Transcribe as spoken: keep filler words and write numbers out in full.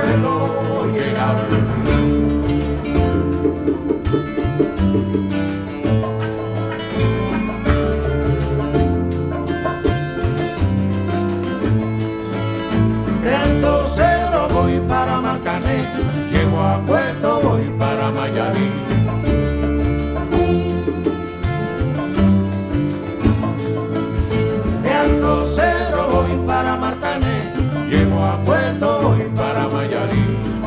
puedo llegar. De Alto Cerro voy para Marcané, llego a Puerto, voy para Mayarí. De Alto Cerro voy para Marcané, llego a Puerto, voy para Mayarí.